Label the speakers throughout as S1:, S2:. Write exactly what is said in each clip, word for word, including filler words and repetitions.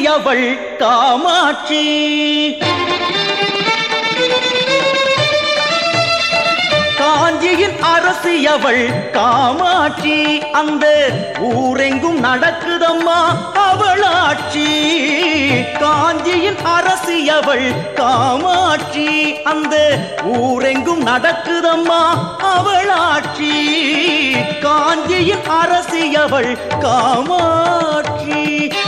S1: அரசியவள் காமாட்சி. காஞ்சியின் அரசியவள் காமாட்சி. அந்த ஊரெங்கும் நடக்குதம்மா அவளாட்சி. காஞ்சியின் அரசியவள் காமாட்சி. அந்த ஊரெங்கும் நடக்குதம்மா அவளாட்சி. காஞ்சியின் அரசியவள் காமாட்சி.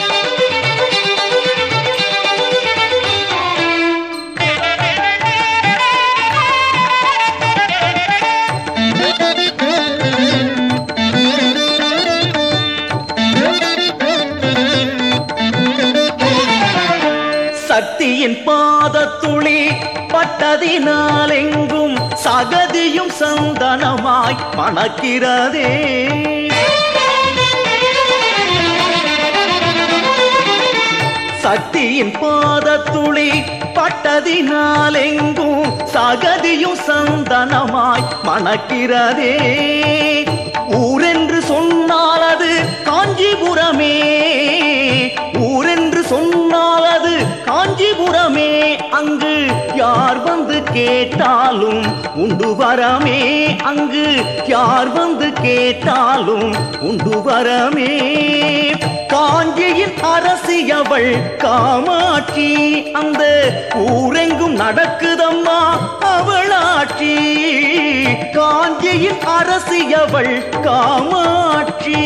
S1: சக்தியின் பாதத்துளி பட்டதினால் எங்கும் சகதியும் சந்தனமாய் மணக்கிறதே. சக்தியின் பாதத்துளி பட்டதினால் எங்கும் சகதியும் சந்தனமாய் மணக்கிறதே. ஊரென்று சொன்னால் அது காஞ்சிபுரமே. ஊரென்று சொன்னால் அது காஞ்சிபுரமே. அங்கு யார் வந்து கேட்டாலும் உண்டு வரமே. அங்கு யார் வந்து கேட்டாலும் உண்டு வரமே. காஞ்சியின் அரசியவள் காமாட்சி. அந்த ஊரெங்கும் நடக்குதம்மா அவளாட்சி. காஞ்சியின் அரசியவள் காமாட்சி.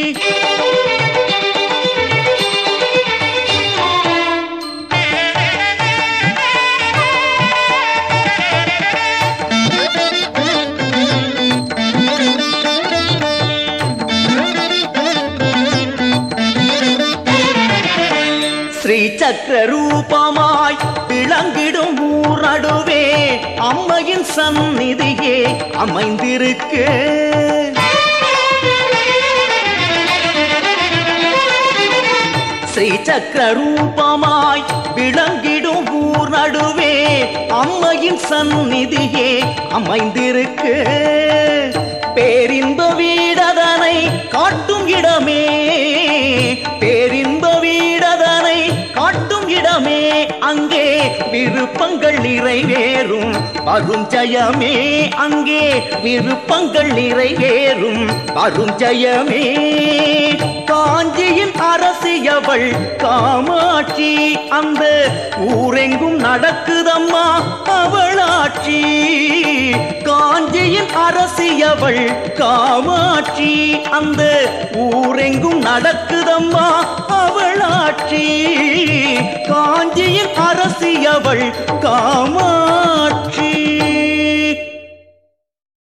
S1: ஸ்ரீ சக்கர ரூபமாய் விளங்கிடும் ஊர் நடுவே அம்மையின் சந்நிதியே அமைந்திருக்கு. ஸ்ரீ சக்கர ரூபமாய் விளங்கிடும் ஊர் நடுவே அம்மையின் சந்நிதியே அமைந்திருக்கு. பேரின்ப வீடதனை காட்டும் இடமே. பேரின்ப வீடதனை காட்டும் இடமே. அங்கே விருப்பங்கள் நிறைவேறும் வரும் ஜெயமே. அங்கே விருப்பங்கள் நிறைவேறும் வரும் ஜெயமே. காஞ்சியின் அரசியவள் காமாட்சி. அந்த ஊரெங்கும் நடக்குதம்மா அவளாட்சி. காஞ்சியின் அரசியவள் காமாட்சி. அந்த ஊரெங்கும் நடக்குதம்மா அவளாட்சி. காஞ்சியின் அரசியவள் காமாட்சி.